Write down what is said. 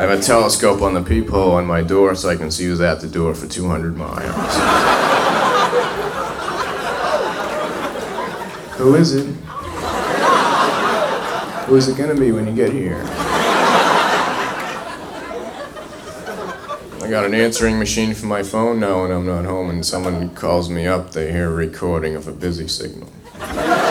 I have a telescope on the peephole on my door so I can see who's at the door for 200 miles. Who is it? Who is it gonna be when you get here? I got an answering machine for my phone now when I'm not home, and someone calls me up, they hear a recording of a busy signal.